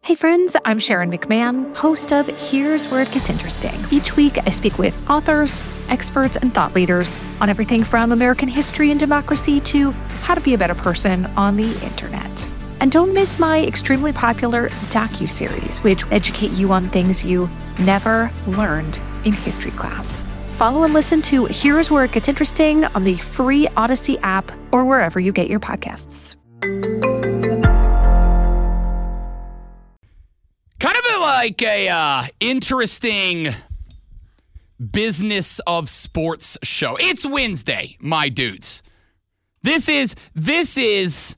Hey friends, I'm Sharon McMahon, host of Here's Where It Gets Interesting. Each week, I speak with authors, experts, and thought leaders on everything from American history and democracy to how to be a better person on the internet. And don't miss my extremely popular docuseries, which educate you on things you never learned in history class. Follow and listen to Here's Where It Gets Interesting on the free Odyssey app or wherever you get your podcasts. Kind of like a interesting business of sports show. It's Wednesday, my dudes. This is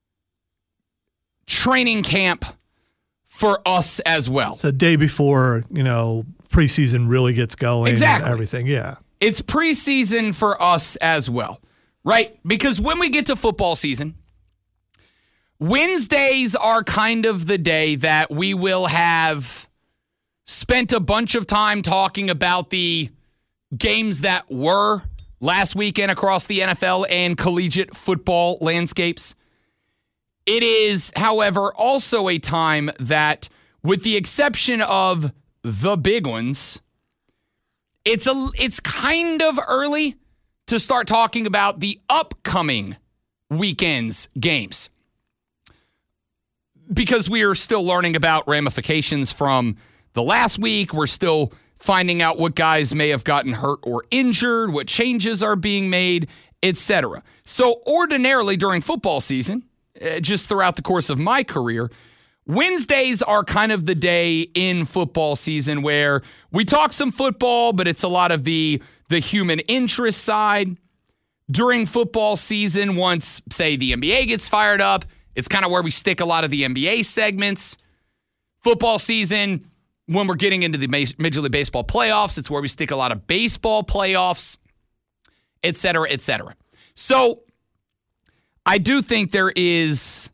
training camp for us as well. It's a day before, preseason really gets going. Exactly. And everything, yeah. It's preseason for us as well, right? Because when we get to football season, Wednesdays are kind of the day that we will have spent a bunch of time talking about the games that were last weekend across the NFL and collegiate football landscapes. It is, however, also a time that, with the exception of the big ones, it's kind of early to start talking about the upcoming weekend's games, because we are still learning about ramifications from the last week. We're still finding out what guys may have gotten hurt or injured, what changes are being made, etc. So ordinarily during football season, just throughout the course of my career, Wednesdays are kind of the day in football season where we talk some football, but it's a lot of the human interest side. During football season, once, say, the NBA gets fired up, it's kind of where we stick a lot of the NBA segments. Football season, when we're getting into the Major League Baseball playoffs, it's where we stick a lot of baseball playoffs, et cetera, et cetera. So I do think there is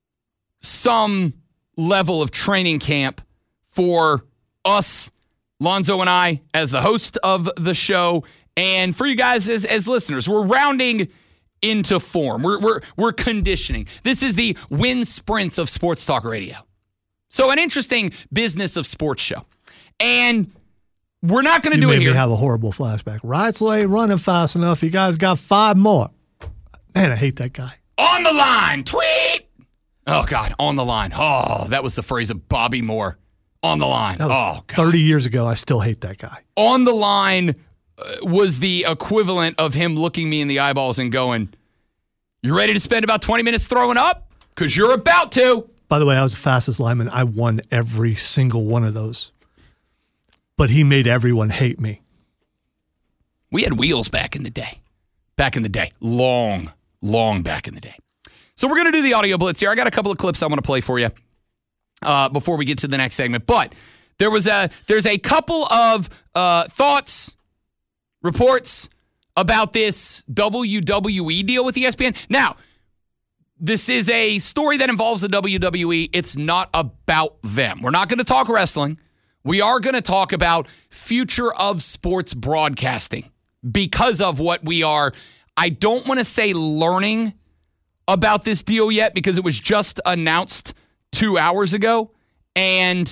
some level of training camp for us, Lonzo and I, as the host of the show, and for you guys as listeners. We're rounding into form. We're conditioning. This is the wind sprints of sports talk radio. So an interesting business of sports show. And we're not going to do it here. You made me have a horrible flashback. Wrightsley ain't running fast enough. You guys got 5 more. Man, I hate that guy. On the line. Tweet. Oh, God. On the line. Oh, that was the phrase of Bobby Moore. On the line. That was 30 years ago. I still hate that guy. On the line was the equivalent of him looking me in the eyeballs and going, "You ready to spend about 20 minutes throwing up? Because you're about to." By the way, I was the fastest lineman. I won every single one of those. But he made everyone hate me. We had wheels back in the day. Back in the day. Long back in the day. So we're going to do the audio blitz here. I got a couple of clips I want to play for you before we get to the next segment. But there's a couple of thoughts, reports about this WWE deal with ESPN. Now, this is a story that involves the WWE. It's not about them. We're not going to talk wrestling. We are going to talk about future of sports broadcasting because of what we are, I don't want to say learning about this deal yet because it was just announced 2 hours ago and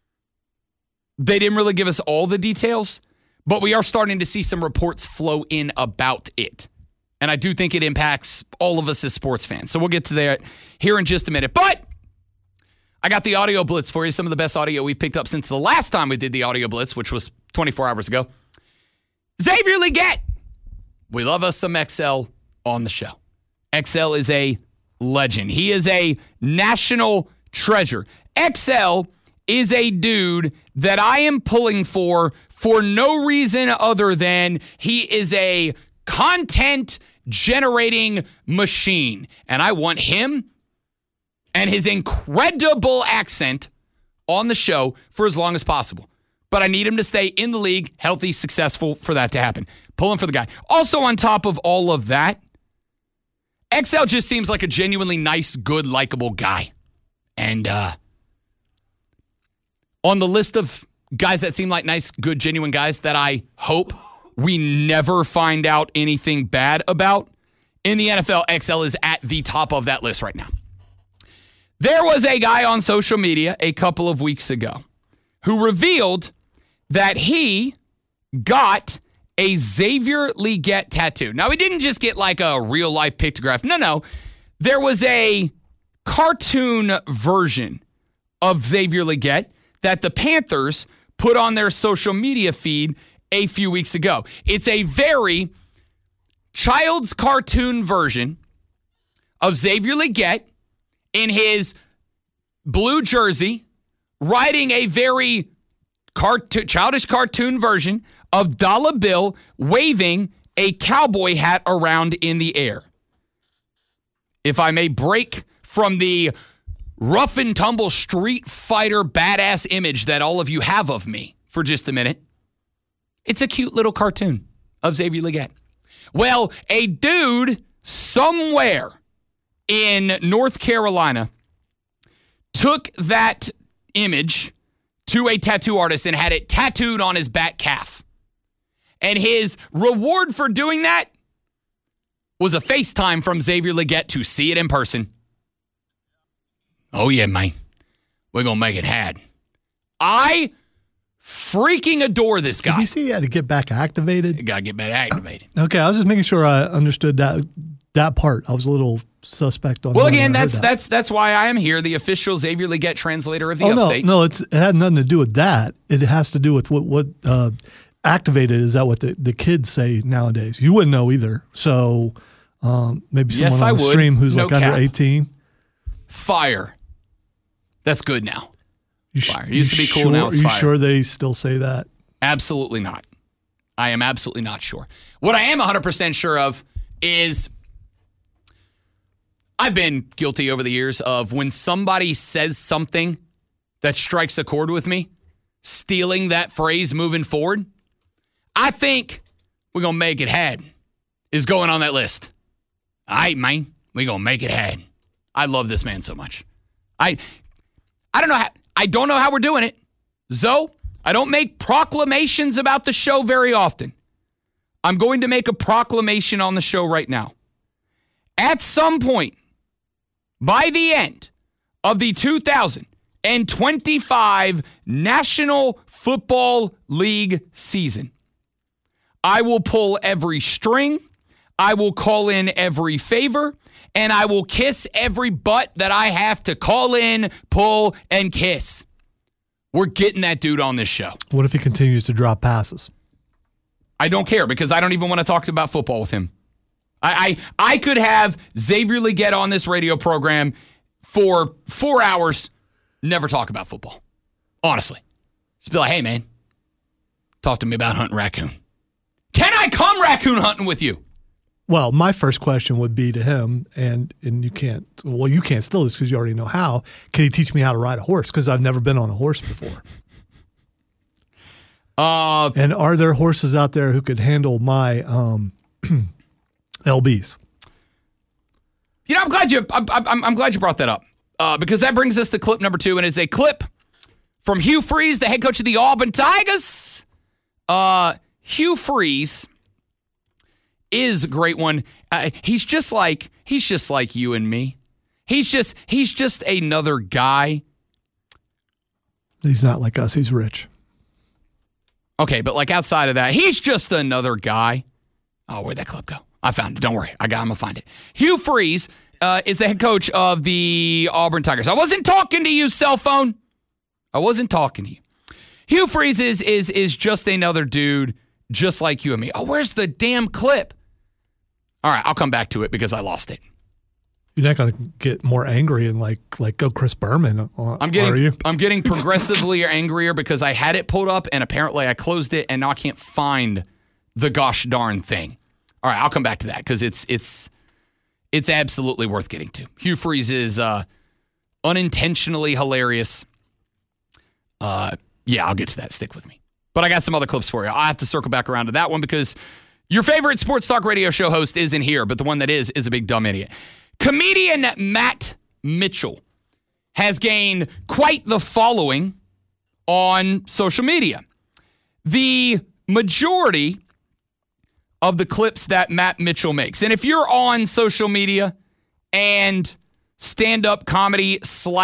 they didn't really give us all the details. But we are starting to see some reports flow in about it. And I do think it impacts all of us as sports fans. So we'll get to that here in just a minute. But I got the audio blitz for you, some of the best audio we've picked up since the last time we did the audio blitz, which was 24 hours ago. Xavier Legette. We love us some XL on the show. XL is a legend. He is a national treasure. XL is a dude that I am pulling for no reason other than he is a content generating machine. And I want him and his incredible accent on the show for as long as possible. But I need him to stay in the league, healthy, successful for that to happen. Pulling for the guy. Also on top of all of that, XL just seems like a genuinely nice, good, likable guy. And on the list of guys that seem like nice, good, genuine guys that I hope we never find out anything bad about, in the NFL, XL is at the top of that list right now. There was a guy on social media a couple of weeks ago who revealed that he got a Xavier Legette tattoo. Now, he didn't just get like a real-life pictograph. No. There was a cartoon version of Xavier Legette that the Panthers put on their social media feed a few weeks ago. It's a very child's cartoon version of Xavier Legette in his blue jersey, riding a very childish cartoon version of Dollar Bill, waving a cowboy hat around in the air. If I may break from the rough and tumble Street Fighter badass image that all of you have of me for just a minute, it's a cute little cartoon of Xavier Legette. Well, a dude somewhere in North Carolina took that image to a tattoo artist and had it tattooed on his back calf. And his reward for doing that was a FaceTime from Xavier Legette to see it in person. Oh, yeah, man. We're going to make it happen. I freaking adore this guy. Did you see he had to get back activated? You got to get back activated. Okay, I was just making sure I understood that part. I was a little suspect on. Well, again, that's why I am here, the official Xavier Legette translator of the Upstate. No, it had nothing to do with that. It has to do with what activated. Is that what the kids say nowadays? You wouldn't know either. So maybe someone on the stream who's like under 18. Fire. That's good now. Fire. It used to be cool, now it's fire. fire. Are you sure they still say that? Absolutely not. I am absolutely not sure. What I am 100% sure of is I've been guilty over the years of when somebody says something that strikes a chord with me, stealing that phrase moving forward. I think we're going to make it happen is going on that list. All right, man. We're going to make it happen. I love this man so much. I don't know how we're doing it. Zoe, I don't make proclamations about the show very often. I'm going to make a proclamation on the show right now. At some point, by the end of the 2025 National Football League season, I will pull every string, I will call in every favor, and I will kiss every butt that I have to call in, pull, and kiss. We're getting that dude on this show. What if he continues to drop passes? I don't care because I don't even want to talk about football with him. I could have Xavier Legette on this radio program for 4 hours, never talk about football. Honestly. Just be like, hey, man, talk to me about hunting raccoon. Can I come raccoon hunting with you? Well, my first question would be to him, and you can't still because you already know how. Can he teach me how to ride a horse? Because I've never been on a horse before. And are there horses out there who could handle my LBs? You know, I'm glad you brought that up because that brings us to clip number 2, and it's a clip from Hugh Freeze, the head coach of the Auburn Tigers. Hugh Freeze is a great one. He's just like you and me. He's just another guy. He's not like us. He's rich. Okay, but like outside of that, he's just another guy. Oh, where'd that clip go? I found it. Don't worry. I'm going to find it. Hugh Freeze is the head coach of the Auburn Tigers. I wasn't talking to you, cell phone. I wasn't talking to you. Hugh Freeze is just another dude just like you and me. Oh, where's the damn clip? All right, I'll come back to it because I lost it. You're not going to get more angry and like go Chris Berman, are you? I'm getting progressively angrier because I had it pulled up and apparently I closed it and now I can't find the gosh darn thing. All right, I'll come back to that because it's absolutely worth getting to. Hugh Freeze is unintentionally hilarious. Yeah, I'll get to that. Stick with me. But I got some other clips for you. I have to circle back around to that one because your favorite sports talk radio show host isn't here, but the one that is a big dumb idiot. Comedian Matt Mitchell has gained quite the following on social media. The majority of the clips that Matt Mitchell makes, and if you're on social media and stand-up comedy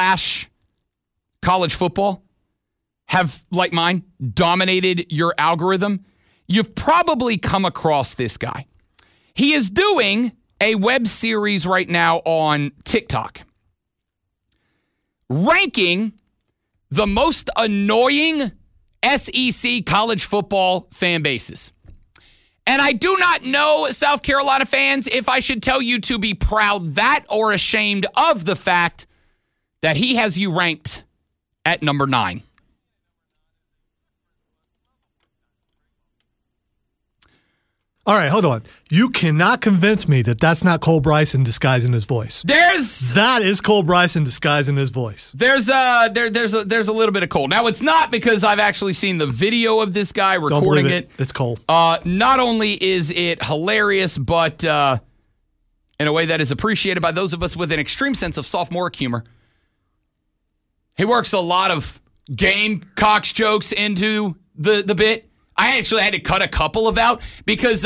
/ college football have, like mine, dominated your algorithm, you've probably come across this guy. He is doing a web series right now on TikTok, ranking the most annoying SEC college football fan bases. And I do not know, South Carolina fans, if I should tell you to be proud that or ashamed of the fact that he has you ranked at number 9. All right, hold on. You cannot convince me that that's not Cole Bryson disguising his voice. That is Cole Bryson disguising his voice. There's a little bit of Cole. Now, it's not because I've actually seen the video of this guy recording it. It's Cole. Not only is it hilarious, but in a way that is appreciated by those of us with an extreme sense of sophomoric humor. He works a lot of Gamecocks jokes into the bit. I actually had to cut a couple out because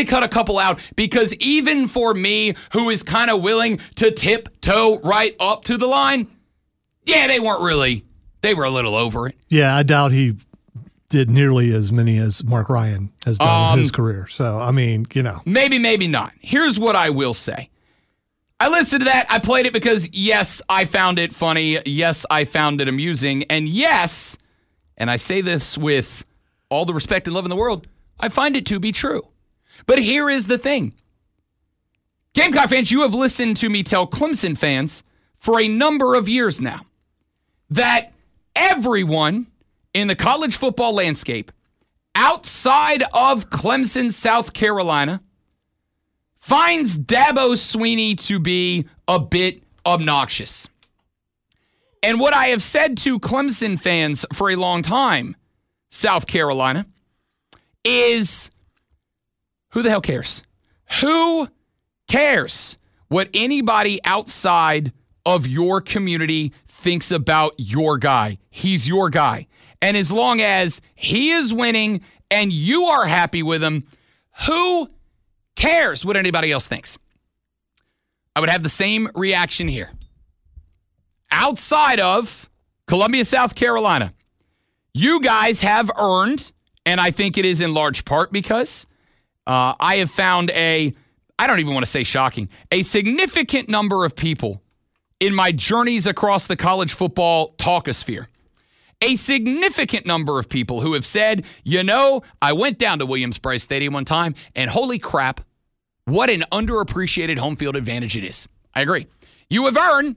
even for me, who is kind of willing to tiptoe right up to the line, they were a little over it. Yeah, I doubt he did nearly as many as Mark Ryan has done in his career. So, I mean, Maybe not. Here's what I will say. I listened to that. I played it because, yes, I found it funny. Yes, I found it amusing. And yes, and I say this with all the respect and love in the world, I find it to be true. But here is the thing. Gamecock fans, you have listened to me tell Clemson fans for a number of years now that everyone in the college football landscape outside of Clemson, South Carolina, finds Dabo Swinney to be a bit obnoxious. And what I have said to Clemson fans for a long time, South Carolina, is who the hell cares? Who cares what anybody outside of your community thinks about your guy? He's your guy. And as long as he is winning and you are happy with him, who cares what anybody else thinks? I would have the same reaction here. Outside of Columbia, South Carolina, you guys have earned, and I think it is in large part because I have found I don't even want to say shocking, a significant number of people in my journeys across the college football talkosphere. A significant number of people who have said, I went down to Williams-Brice Stadium one time, and holy crap, what an underappreciated home field advantage it is. I agree. You have earned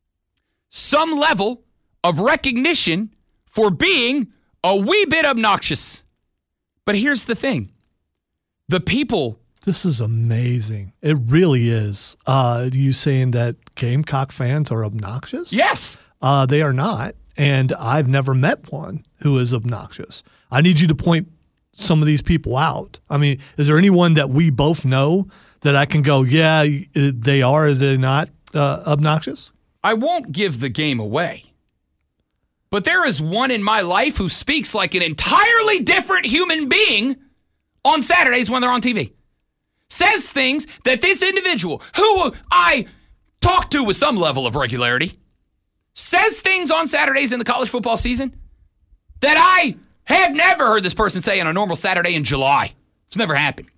some level of recognition for being a wee bit obnoxious. But here's the thing. The people... This is amazing. It really is. You saying that Gamecock fans are obnoxious? Yes. They are not. And I've never met one who is obnoxious. I need you to point some of these people out. I mean, is there anyone that we both know that I can go, yeah, they are, are they not obnoxious? I won't give the game away. But there is one in my life who speaks like an entirely different human being on Saturdays when they're on TV. Says things that this individual, who I talk to with some level of regularity, says things on Saturdays in the college football season that I have never heard this person say on a normal Saturday in July. It's never happened.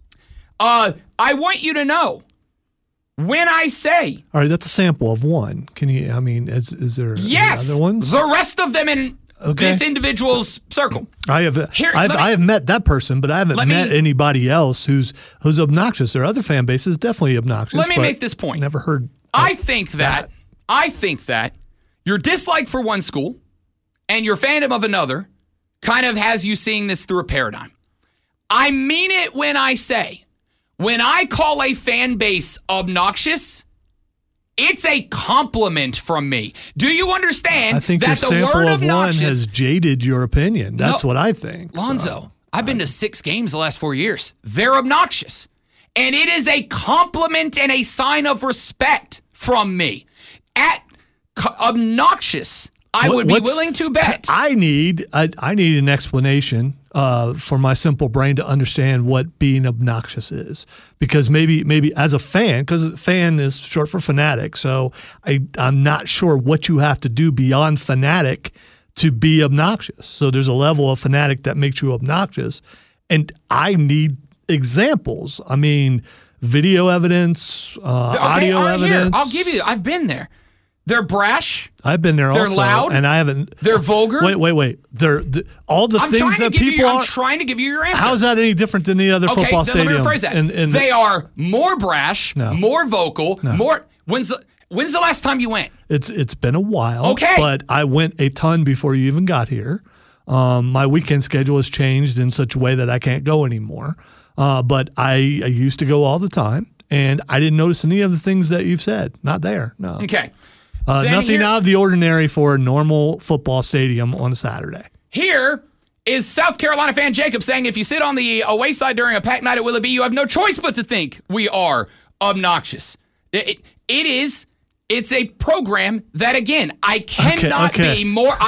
I want you to know, when I say... All right, that's a sample of one. Can you, is there yes, other ones? The rest of them in this individual's circle. I have met that person, but I haven't met anybody else who's obnoxious. There are other fan bases definitely obnoxious. Let me make this point. Never heard I think that your dislike for one school and your fandom of another kind of has you seeing this through a paradigm. I mean it when I say, when I call a fan base obnoxious, it's a compliment from me. Do you understand? I think that your sample of one has jaded your opinion. That's what I think. Lonzo, I've been to 6 games the last 4 years. They're obnoxious. And it is a compliment and a sign of respect from me. At obnoxious, I would be willing to bet. I need an explanation for my simple brain to understand what being obnoxious is, because maybe as a fan, because fan is short for fanatic, so I'm not sure what you have to do beyond fanatic to be obnoxious. So there's a level of fanatic that makes you obnoxious, and I need examples. I mean, video evidence, audio evidence. Here, I'll give you. I've been there. They're brash. I've been there. They're also, loud, and I haven't. They're vulgar. Wait. They're all the things that people. I'm trying to give you your answer. How is that any different than any other football stadium? Let me rephrase that. They are more brash, more vocal, more. When's the last time you went? It's been a while. Okay, but I went a ton before you even got here. My weekend schedule has changed in such a way that I can't go anymore. But I used to go all the time, and I didn't notice any of the things that you've said. Not there. No. Okay. Nothing out of the ordinary for a normal football stadium on a Saturday. Here is South Carolina fan Jacob saying, if you sit on the away side during a packed night at Willoughby, you have no choice but to think we are obnoxious. It's a program that, again, I cannot be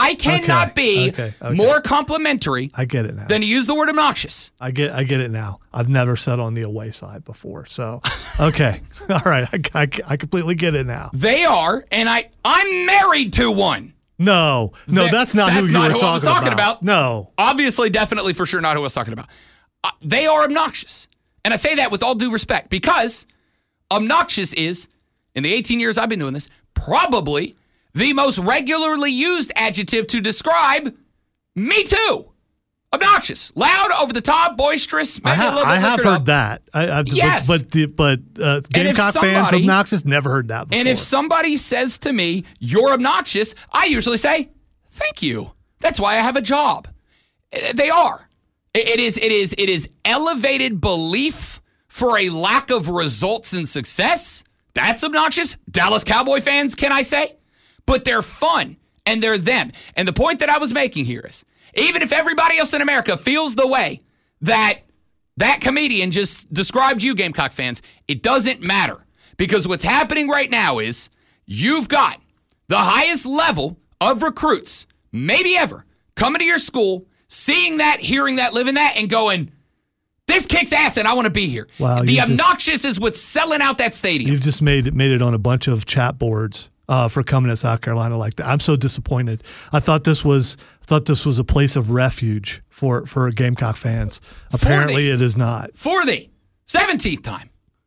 more complimentary. I get it now. Than to use the word obnoxious. I get it now. I've never sat on the away side before, so okay, all right. I completely get it now. They are, and I'm married to one. No, that's not who I was talking about. No, obviously, definitely, for sure, not who I was talking about. They are obnoxious, and I say that with all due respect, because obnoxious is, in the 18 years I've been doing this, probably the most regularly used adjective to describe me too. Obnoxious, loud, over the top, boisterous. I have heard that. Yes, but Gamecock fans obnoxious. Never heard that before. And if somebody says to me, "You're obnoxious," I usually say, "Thank you. That's why I have a job." They are. It is elevated belief for a lack of results and success. That's obnoxious. Dallas Cowboy fans, can I say? But they're fun, and they're them. And the point that I was making here is, even if everybody else in America feels the way that comedian just described you, Gamecock fans, it doesn't matter. Because what's happening right now is you've got the highest level of recruits, maybe ever, coming to your school, seeing that, hearing that, living that, and going, this kicks ass and I want to be here. Wow, the obnoxious is what's selling out that stadium. You've just made it on a bunch of chat boards for coming to South Carolina like that. I'm so disappointed. I thought this was a place of refuge for Gamecock fans. Apparently it is not. For the 17th time.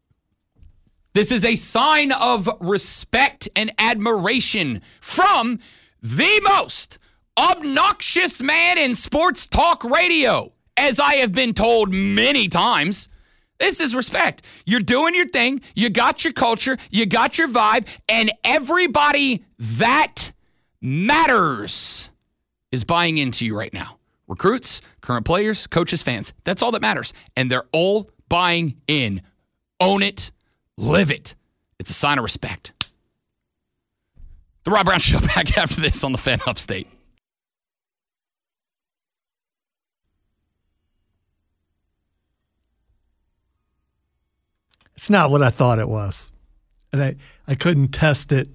This is a sign of respect and admiration from the most obnoxious man in sports talk radio. As I have been told many times, this is respect. You're doing your thing. You got your culture. You got your vibe. And everybody that matters is buying into you right now. Recruits, current players, coaches, fans. That's all that matters. And they're all buying in. Own it. Live it. It's a sign of respect. The Rob Brown Show back after this on the Fan Upstate. It's not what I thought it was. And I couldn't test it.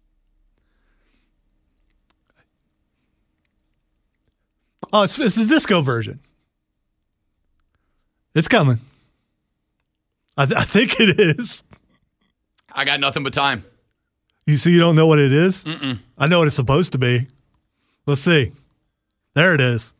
Oh, it's the disco version. It's coming. I think it is. I got nothing but time. You don't know what it is? Mm-mm. I know what it's supposed to be. Let's see. There it is.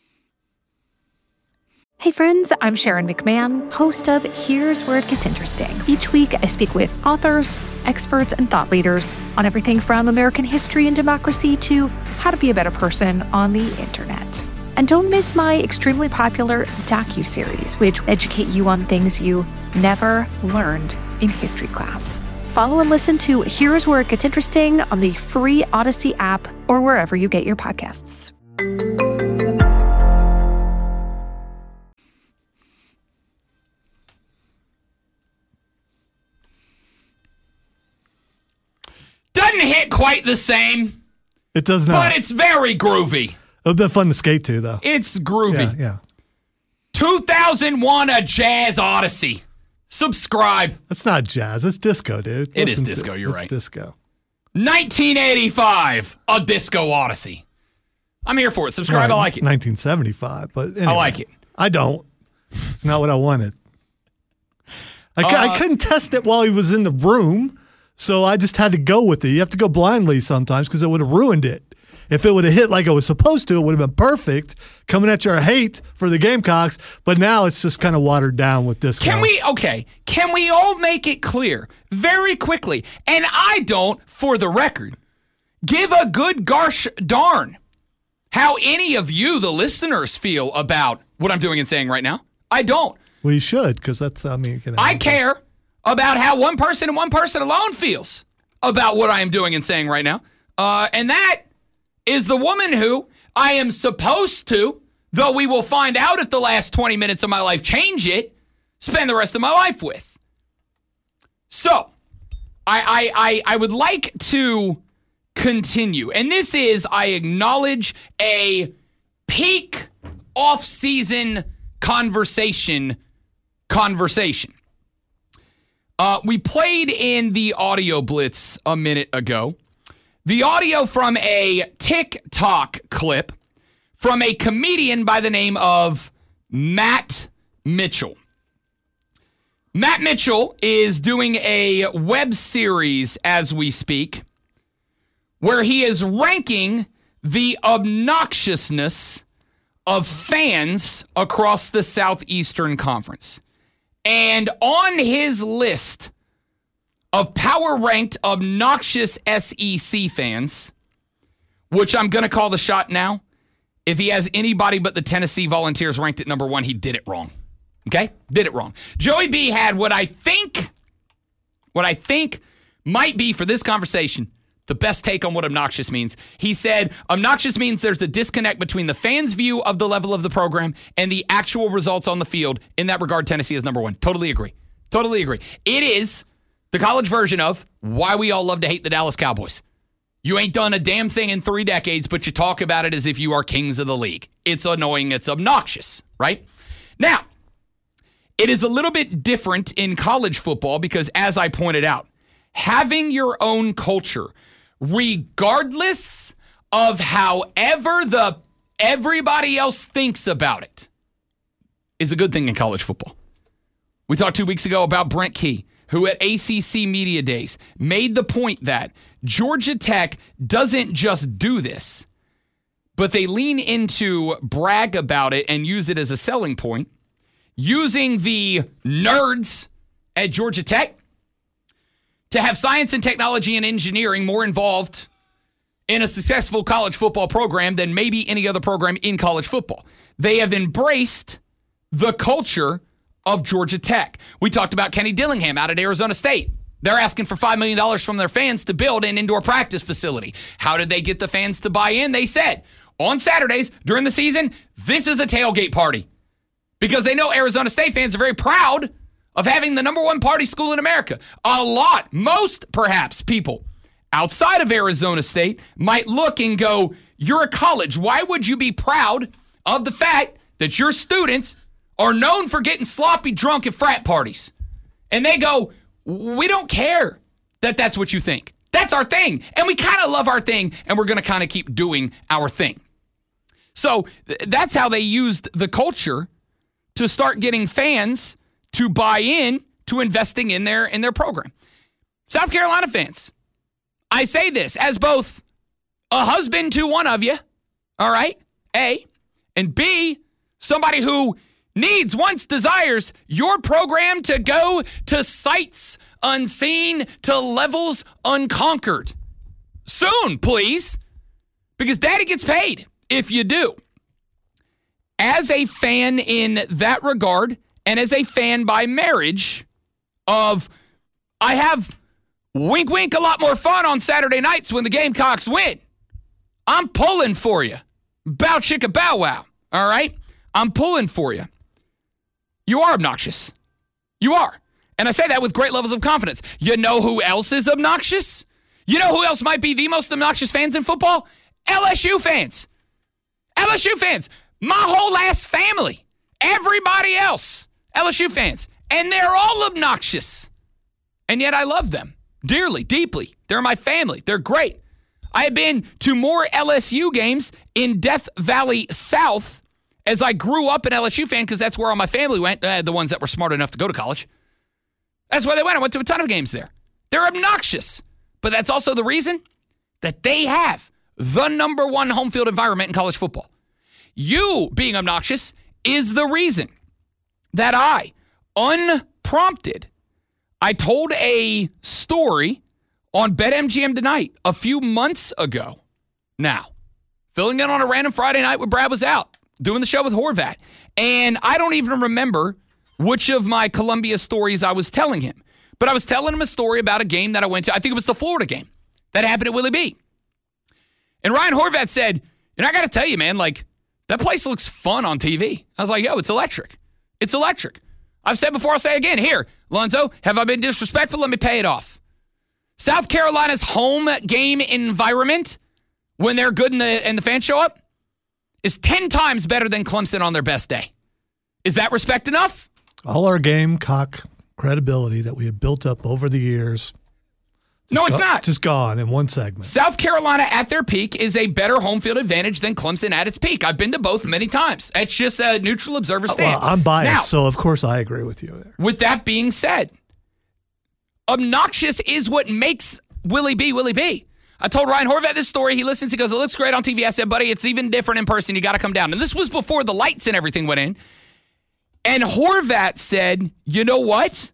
Hey friends, I'm Sharon McMahon, host of Here's Where It Gets Interesting. Each week, I speak with authors, experts, and thought leaders on everything from American history and democracy to how to be a better person on the internet. And don't miss my extremely popular docuseries, which educate you on things you never learned in history class. Follow and listen to Here's Where It Gets Interesting on the free Odyssey app or wherever you get your podcasts. Doesn't hit quite the same. It does not. But it's very groovy. It would be fun to skate to, though. It's groovy. Yeah. 2001, a Jazz Odyssey. Subscribe. That's not jazz. It's disco, dude. It is disco. You're right. It's disco. 1985, a Disco Odyssey. I'm here for it. Subscribe. Right, I like it. 1975, but anyway, I like it. I don't. It's not what I wanted. I couldn't test it while he was in the room, so I just had to go with it. You have to go blindly sometimes because it would have ruined it. If it would have hit like it was supposed to, it would have been perfect. Coming at your hate for the Gamecocks, but now it's just kind of watered down with this. Can we all make it clear very quickly? And I don't, for the record, give a good gosh darn how any of you, the listeners, feel about what I'm doing and saying right now. I don't. Well, you should, because that's, I care about how one person and one person alone feels about what I am doing and saying right now. And that is the woman who I am supposed to, though we will find out if the last 20 minutes of my life change it, spend the rest of my life with. So, I would like to continue. And this is, I acknowledge, a peak off-season conversation. We played in the audio blitz a minute ago. The audio from a TikTok clip from a comedian by the name of Matt Mitchell. Matt Mitchell is doing a web series as we speak where he is ranking the obnoxiousness of fans across the Southeastern Conference. And on his list of power-ranked obnoxious SEC fans, which I'm going to call the shot now, if he has anybody but the Tennessee Volunteers ranked at number 1, he did it wrong. Okay? Did it wrong. Joey B had what I think might be, for this conversation, the best take on what obnoxious means. He said, obnoxious means there's a disconnect between the fans' view of the level of the program and the actual results on the field. In that regard, Tennessee is number 1. Totally agree. It is the college version of why we all love to hate the Dallas Cowboys. You ain't done a damn thing in 3 decades, but you talk about it as if you are kings of the league. It's annoying. It's obnoxious, right? Now, it is a little bit different in college football because, as I pointed out, having your own culture, regardless of however everybody else thinks about it, is a good thing in college football. We talked 2 weeks ago about Brent Key, who at ACC Media Days made the point that Georgia Tech doesn't just do this, but they lean into brag about it and use it as a selling point, using the nerds at Georgia Tech to have science and technology and engineering more involved in a successful college football program than maybe any other program in college football. They have embraced the culture of Georgia Tech. We talked about Kenny Dillingham out at Arizona State. They're asking for $5 million from their fans to build an indoor practice facility. How did they get the fans to buy in? They said, on Saturdays during the season, this is a tailgate party. Because they know Arizona State fans are very proud of having the number 1 party school in America. Most perhaps people outside of Arizona State might look and go, you're a college. Why would you be proud of the fact that your students are known for getting sloppy drunk at frat parties? And they go, we don't care that that's what you think. That's our thing. And we kind of love our thing, and we're going to kind of keep doing our thing. So that's how they used the culture to start getting fans to buy in to investing in their program. South Carolina fans, I say this as both a husband to one of you, all right, A, and B, somebody who wants, desires your program to go to sights unseen, to levels unconquered. Soon, please, because daddy gets paid if you do. As a fan in that regard, and as a fan by marriage of, I have, wink, wink, a lot more fun on Saturday nights when the Gamecocks win. I'm pulling for you. Bow chicka bow wow, all right? I'm pulling for you. You are obnoxious. You are. And I say that with great levels of confidence. You know who else is obnoxious? You know who else might be the most obnoxious fans in football? LSU fans. LSU fans. My whole ass family. Everybody else. LSU fans. And they're all obnoxious. And yet I love them dearly, deeply. They're my family. They're great. I have been to more LSU games in Death Valley South as I grew up an LSU fan because that's where all my family went, the ones that were smart enough to go to college. That's where they went. I went to a ton of games there. They're obnoxious, but that's also the reason that they have the number one home field environment in college football. You being obnoxious is the reason that I, unprompted, I told a story on BetMGM Tonight a few months ago. Now, filling in on a random Friday night when Brad was out, doing the show with Horvat. And I don't even remember which of my Columbia stories I was telling him. But I was telling him a story about a game that I went to. I think it was the Florida game that happened at Willie B. And Ryan Horvat said, and I got to tell you, man, like, that place looks fun on TV. I was like, yo, it's electric. It's electric. I've said before, I'll say again. Here, Lonzo, have I been disrespectful? Let me pay it off. South Carolina's home game environment, when they're good and the fans show up, is 10 times better than Clemson on their best day. Is that respect enough? All our Gamecock credibility that we have built up over the years. No, it's not. Just gone in one segment. South Carolina at their peak is a better home field advantage than Clemson at its peak. I've been to both many times. It's just a neutral observer stance. Well, I'm biased, now, so of course I agree with you there. With that being said, obnoxious is what makes Willie B Willie B. I told Ryan Horvat this story. He listens. He goes, it looks great on TV. I said, buddy, it's even different in person. You got to come down. And this was before the lights and everything went in. And Horvat said, you know what?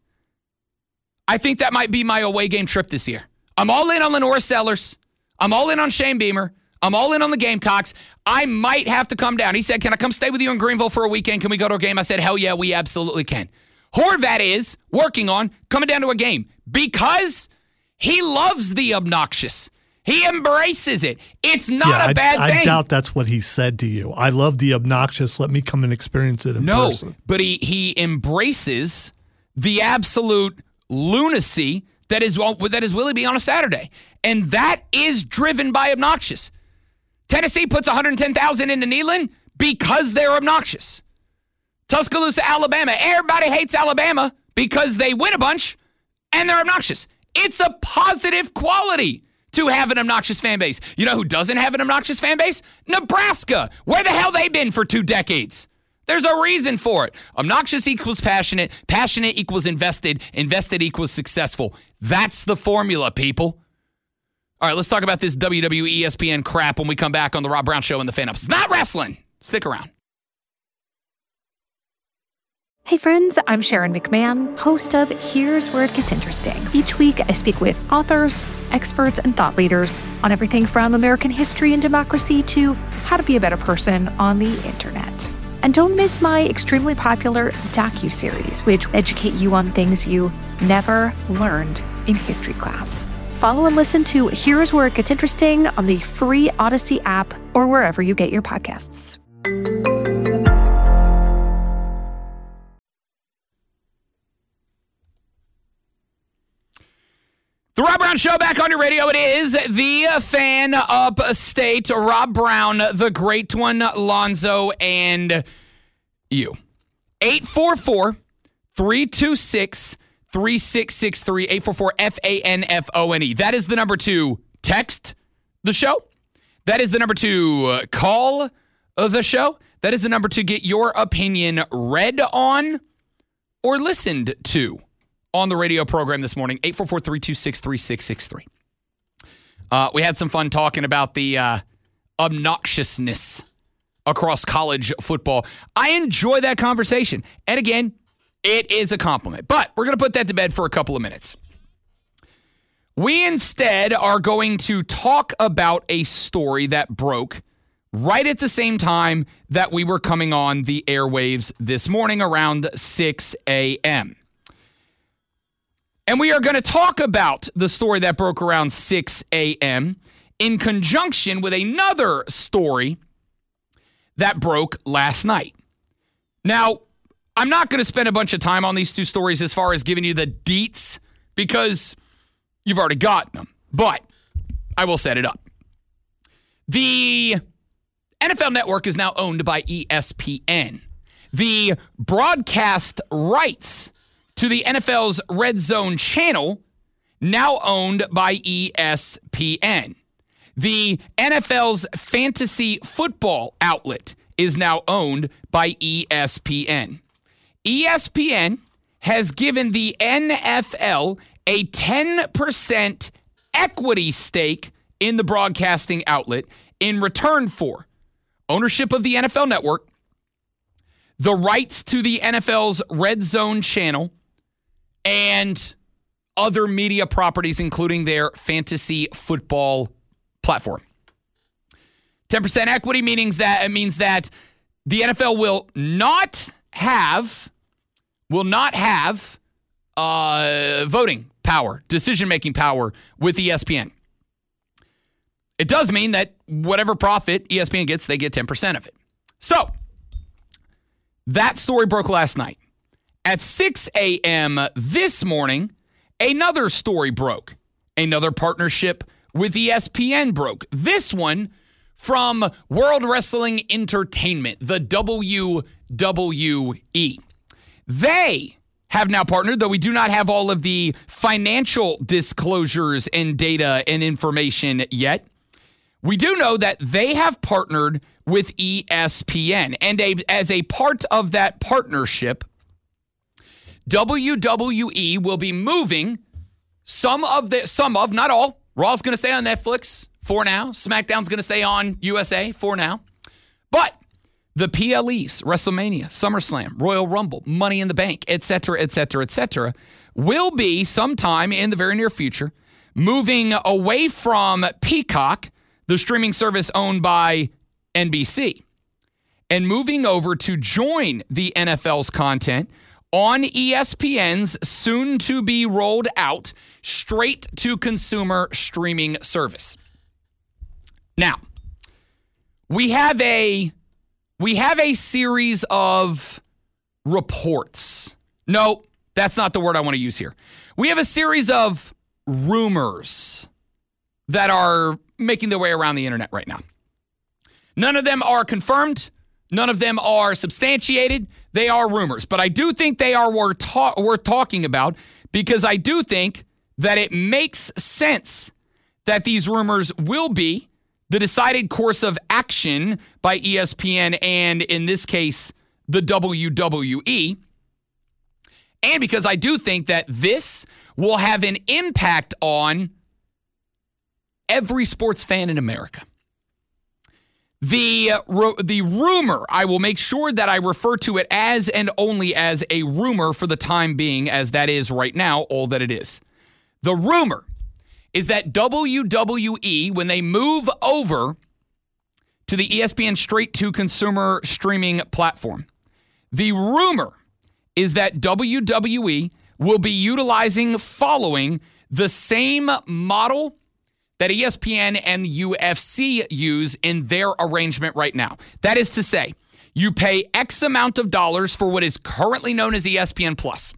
I think that might be my away game trip this year. I'm all in on Lenora Sellers. I'm all in on Shane Beamer. I'm all in on the Gamecocks. I might have to come down. He said, can I come stay with you in Greenville for a weekend? Can we go to a game? I said, hell yeah, we absolutely can. Horvat is working on coming down to a game because he loves the obnoxious. He embraces it. It's not a bad thing. I doubt that's what he said to you. I love the obnoxious. Let me come and experience it in person. No, but he embraces the absolute lunacy that is Willie B on a Saturday. And that is driven by obnoxious. Tennessee puts 110,000 into Neyland because they're obnoxious. Tuscaloosa, Alabama. Everybody hates Alabama because they win a bunch and they're obnoxious. It's a positive quality to have an obnoxious fan base. You know who doesn't have an obnoxious fan base? Nebraska. Where the hell they been for 2 decades? There's a reason for it. Obnoxious equals passionate. Passionate equals invested. Invested equals successful. That's the formula, people. All right, let's talk about this WWE ESPN crap when we come back on the Rob Brown Show and the Fan Ups. It's not wrestling. Stick around. Hey friends, I'm Sharon McMahon, host of Here's Where It Gets Interesting. Each week, I speak with authors, experts, and thought leaders on everything from American history and democracy to how to be a better person on the internet. And don't miss my extremely popular docuseries, which educate you on things you never learned in history class. Follow and listen to Here's Where It Gets Interesting on the free Odyssey app or wherever you get your podcasts. The Rob Brown Show back on your radio. It is the Fan Up State. Rob Brown, the great one, Lonzo, and you. 844-326-3663. 844-FANFONE. That is the number to text the show. That is the number to call the show. That is the number to get your opinion read on or listened to on the radio program this morning, 844-326-3663. We had some fun talking about the obnoxiousness across college football. I enjoy that conversation. And again, it is a compliment. But we're going to put that to bed for a couple of minutes. We instead are going to talk about a story that broke right at the same time that we were coming on the airwaves this morning around 6 a.m. And we are going to talk about the story that broke around 6 a.m. in conjunction with another story that broke last night. Now, I'm not going to spend a bunch of time on these two stories as far as giving you the deets because you've already gotten them, but I will set it up. The NFL Network is now owned by ESPN. The broadcast rights to the NFL's Red Zone channel, now owned by ESPN. The NFL's fantasy football outlet is now owned by ESPN. ESPN has given the NFL a 10% equity stake in the broadcasting outlet in return for ownership of the NFL Network, the rights to the NFL's Red Zone channel, and other media properties, including their fantasy football platform. 10% equity means that the NFL will not have voting power, decision-making power with ESPN. It does mean that whatever profit ESPN gets, they get 10% of it. So, that story broke last night. At 6 a.m. this morning, another story broke. Another partnership with ESPN broke. This one from World Wrestling Entertainment, the WWE. They have now partnered, though we do not have all of the financial disclosures and data and information yet. We do know that they have partnered with ESPN, and as a part of that partnership, WWE will be moving not all. Raw's going to stay on Netflix for now. SmackDown's going to stay on USA for now. But the PLEs, WrestleMania, SummerSlam, Royal Rumble, Money in the Bank, etc., will be sometime in the very near future moving away from Peacock, the streaming service owned by NBC, and moving over to join the NFL's content on ESPN's soon-to-be rolled out straight-to-consumer streaming service. Now, we have a series of reports. No, that's not the word I want to use here. We have a series of rumors that are making their way around the internet right now. None of them are confirmed. None of them are substantiated. They are rumors. But I do think they are worth talking about, because I do think that it makes sense that these rumors will be the decided course of action by ESPN and, in this case, the WWE. And because I do think that this will have an impact on every sports fan in America. The rumor, I will make sure that I refer to it as and only as a rumor for the time being, as that is right now all that it is. The rumor is that WWE, when they move over to the ESPN straight-to-consumer streaming platform, the rumor is that WWE will be following the same model that ESPN and the UFC use in their arrangement right now. That is to say, you pay X amount of dollars for what is currently known as ESPN Plus.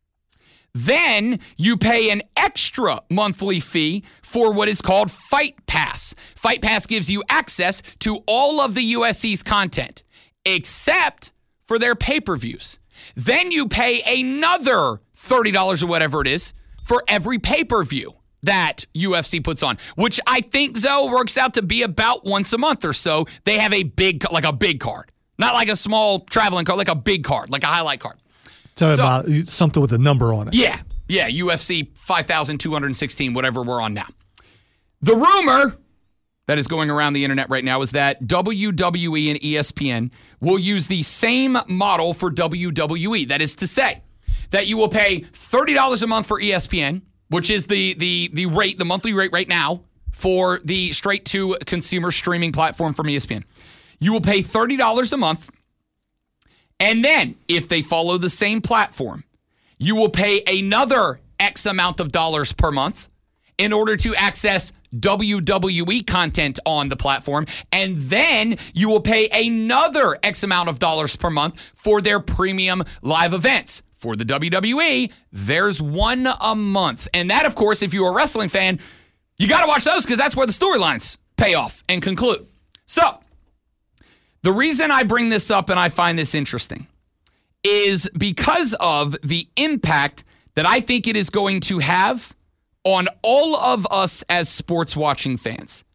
Then you pay an extra monthly fee for what is called Fight Pass. Fight Pass gives you access to all of the UFC's content, except for their pay-per-views. Then you pay another $30 or whatever it is for every pay-per-view that UFC puts on, which I think, Zoe, works out to be about once a month or so. They have a big card, not like a small traveling card, like a big card, like a highlight card. Tell me about something with a number on it. Yeah, UFC 5,216, whatever we're on now. The rumor that is going around the internet right now is that WWE and ESPN will use the same model for WWE. That is to say that you will pay $30 a month for ESPN, which is the rate, the monthly rate right now for the straight-to-consumer streaming platform from ESPN. You will pay $30 a month, and then if they follow the same platform, you will pay another X amount of dollars per month in order to access WWE content on the platform, and then you will pay another X amount of dollars per month for their premium live events. For the WWE, there's one a month. And that, of course, if you're a wrestling fan, you got to watch those because that's where the storylines pay off and conclude. So, the reason I bring this up and I find this interesting is because of the impact that I think it is going to have on all of us as sports watching fans.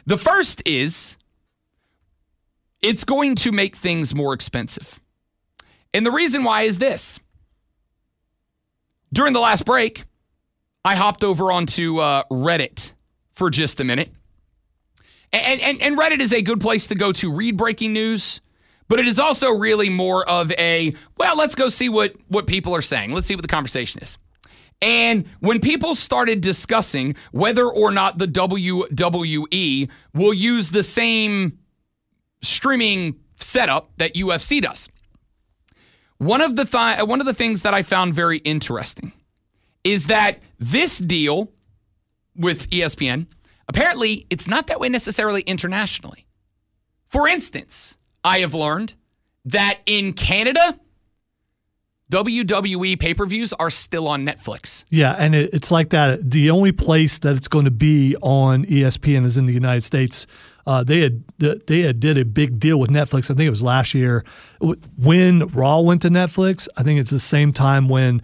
The first is it's going to make things more expensive. And the reason why is this. During the last break, I hopped over onto Reddit for just a minute. And Reddit is a good place to go to read breaking news, but it is also really more of a, well, let's go see what people are saying. Let's see what the conversation is. And when people started discussing whether or not the WWE will use the same streaming setup that UFC does, one of the things that I found very interesting is that this deal with ESPN, apparently it's not that way necessarily internationally. For instance, I have learned that in Canada, WWE pay-per-views are still on Netflix. Yeah, and it's like that. The only place that it's going to be on ESPN is in the United States. They did a big deal with Netflix. I think it was last year when Raw went to Netflix. I think it's the same time when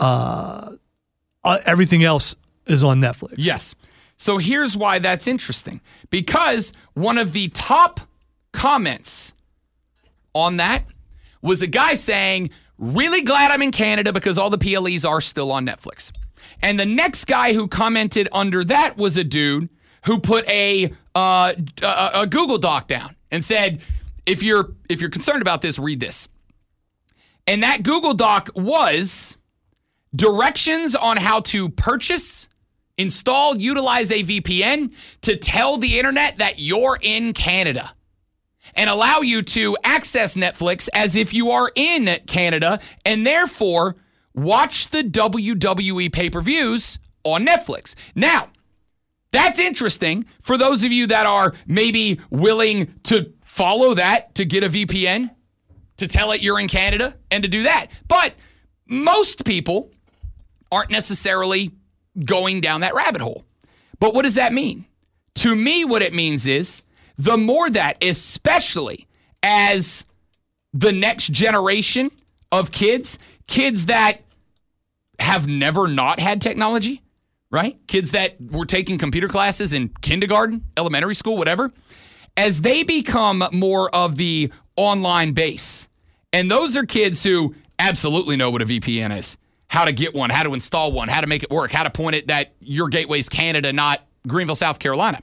everything else is on Netflix. Yes. So here's why that's interesting. Because one of the top comments on that was a guy saying, really glad I'm in Canada because all the PLEs are still on Netflix. And the next guy who commented under that was a dude who put a Google Doc down and said, if you're concerned about this, read this. And that Google Doc was directions on how to purchase, install, utilize a VPN to tell the internet that you're in Canada and allow you to access Netflix as if you are in Canada and therefore watch the WWE pay-per-views on Netflix. Now, that's interesting for those of you that are maybe willing to follow that to get a VPN, to tell it you're in Canada and to do that. But most people aren't necessarily going down that rabbit hole. But what does that mean? To me, what it means is the more that, especially as the next generation of kids that have never not had technology, right? Kids that were taking computer classes in kindergarten, elementary school, whatever, as they become more of the online base. And those are kids who absolutely know what a VPN is, how to get one, how to install one, how to make it work, how to point it that your gateway's Canada, not Greenville, South Carolina.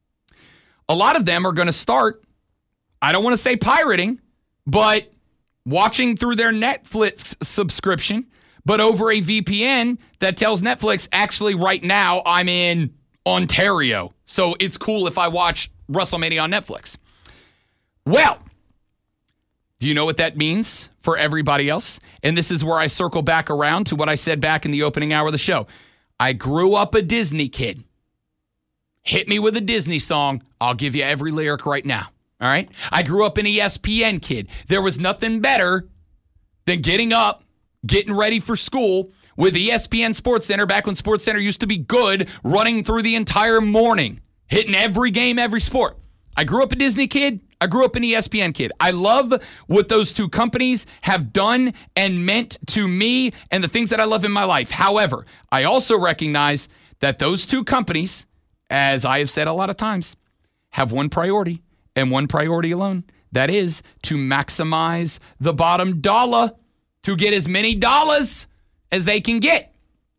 A lot of them are going to start, I don't want to say pirating, but watching through their Netflix subscription, but over a VPN that tells Netflix, actually right now I'm in Ontario, so it's cool if I watch WrestleMania on Netflix. Well, do you know what that means for everybody else? And this is where I circle back around to what I said back in the opening hour of the show. I grew up a Disney kid. Hit me with a Disney song, I'll give you every lyric right now. All right? I grew up an ESPN kid. There was nothing better than getting up, getting ready for school with ESPN SportsCenter back when SportsCenter used to be good, running through the entire morning, hitting every game, every sport. I grew up a Disney kid. I grew up an ESPN kid. I love what those two companies have done and meant to me and the things that I love in my life. However, I also recognize that those two companies, as I have said a lot of times, have one priority and one priority alone. That is to maximize the bottom dollar, to get as many dollars as they can get.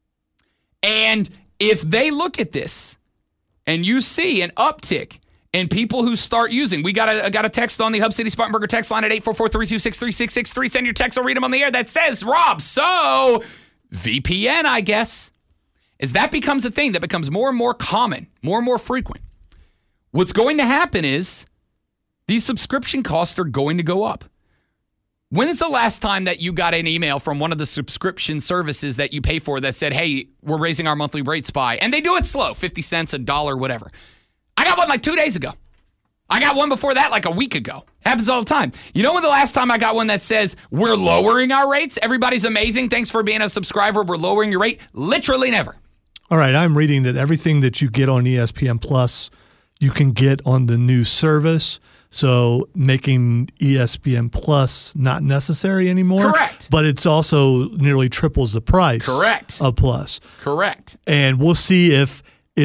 And if they look at this and you see an uptick in people who start using, we got a text on the Hub City Spartanburger text line at 844-326-3663. Send your text, I'll read them on the air. That says, Rob, so VPN, I guess. As that becomes a thing that becomes more and more common, more and more frequent, what's going to happen is these subscription costs are going to go up. When's the last time that you got an email from one of the subscription services that you pay for that said, hey, we're raising our monthly rates by, and they do it slow, 50 cents, $1, whatever. I got one like 2 days ago. I got one before that like a week ago. Happens all the time. You know when the last time I got one that says, we're lowering our rates? Everybody's amazing. Thanks for being a subscriber. We're lowering your rate. Literally never. All right, I'm reading that everything that you get on ESPN Plus, you can get on the new service. So making ESPN Plus not necessary anymore. Correct. But it's also nearly triples the price. Correct. Of Plus. Correct. And we'll see if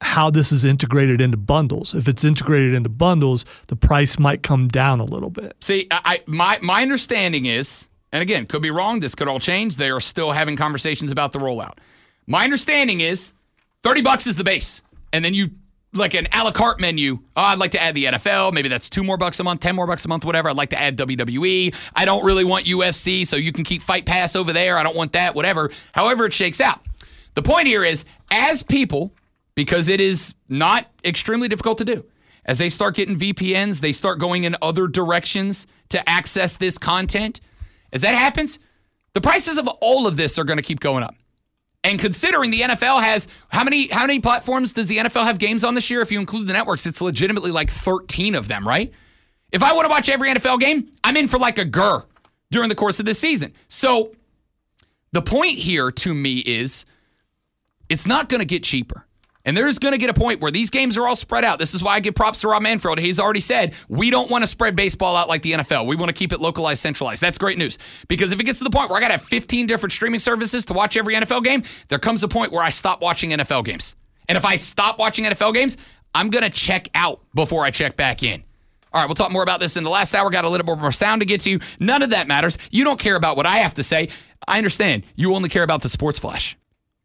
how this is integrated into bundles. If it's integrated into bundles, the price might come down a little bit. See, my understanding is, and again, could be wrong, this could all change. They are still having conversations about the rollout. My understanding is $30 is the base. And then you, like an a la carte menu, I'd like to add the NFL. Maybe that's $2 more a month, $10 more a month, whatever. I'd like to add WWE. I don't really want UFC, so you can keep Fight Pass over there. I don't want that, whatever. However it shakes out. The point here is, as people, because it is not extremely difficult to do, as they start getting VPNs, they start going in other directions to access this content. As that happens, the prices of all of this are going to keep going up. And considering the NFL has, how many platforms does the NFL have games on this year? If you include the networks, it's legitimately like 13 of them, right? If I want to watch every NFL game, I'm in for like a GER during the course of this season. So the point here to me is, it's not going to get cheaper. And there's going to get a point where these games are all spread out. This is why I give props to Rob Manfred. He's already said, we don't want to spread baseball out like the NFL. We want to keep it localized, centralized. That's great news. Because if it gets to the point where I got to have 15 different streaming services to watch every NFL game, there comes a point where I stop watching NFL games. And if I stop watching NFL games, I'm going to check out before I check back in. All right, we'll talk more about this in the last hour. Got a little bit more sound to get to. None of that matters. You don't care about what I have to say. I understand. You only care about the sports flash.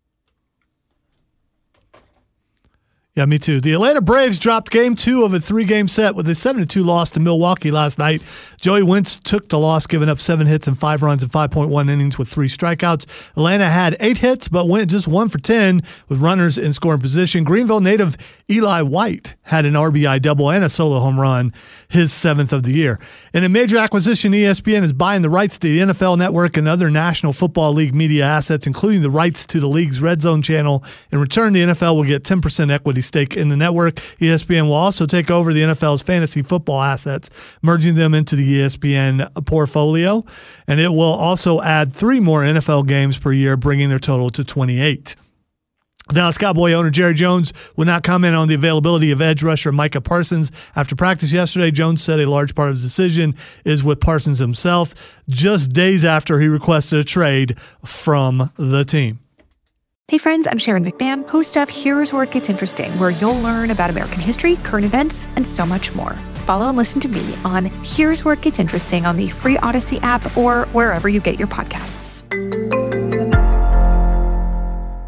Yeah, me too. The Atlanta Braves dropped game 2 of a 3-game set with a 7-2 loss to Milwaukee last night. Joey Wentz took the loss, giving up 7 hits and 5 runs in 5.1 innings with 3 strikeouts. Atlanta had 8 hits, but went just 1 for 10 with runners in scoring position. Greenville native Eli White had an RBI double and a solo home run, his 7th of the year. In a major acquisition, ESPN is buying the rights to the NFL Network and other National Football League media assets, including the rights to the league's Red Zone channel. In return, the NFL will get 10% equity stake in the network. ESPN will also take over the NFL's fantasy football assets, merging them into the ESPN portfolio. And it will also add 3 more NFL games per year, bringing their total to 28. Dallas Cowboy owner Jerry Jones would not comment on the availability of edge rusher Micah Parsons. After practice yesterday, Jones said a large part of his decision is with Parsons himself, just days after he requested a trade from the team. Hey friends, I'm Sharon McMahon, host of Here's Where It Gets Interesting, where you'll learn about American history, current events, and so much more. Follow and listen to me on Here's Where It Gets Interesting on the free Odyssey app or wherever you get your podcasts.